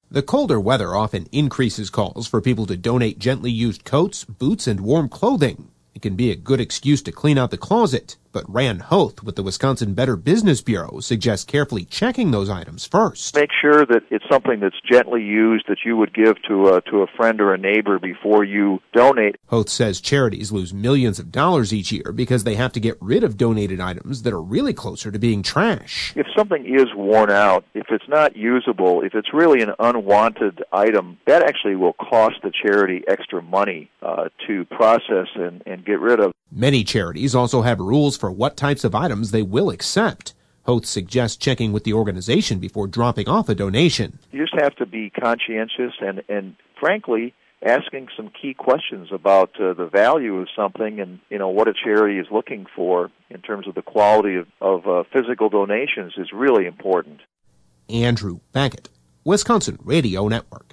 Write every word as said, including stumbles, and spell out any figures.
The colder weather often increases calls for people to donate gently used coats, boots, and warm clothing. It can be a good excuse to clean out the closet, but Rand Hoth with the Wisconsin Better Business Bureau suggests carefully checking those items first. Make sure that it's something that's gently used that you would give to a, to a friend or a neighbor before you donate. Hoth says charities lose millions of dollars each year because they have to get rid of donated items that are really closer to being trash. If something is worn out, if it's not usable, if it's really an unwanted item, that actually will cost the charity extra money uh, to process and, and get rid of. Many charities also have rules for what types of items they will accept. Hoth suggests checking with the organization before dropping off a donation. You just have to be conscientious and, and frankly, asking some key questions about uh, the value of something and, you know, what a charity is looking for in terms of the quality of, of uh, physical donations is really important. Andrew Baggett, Wisconsin Radio Network.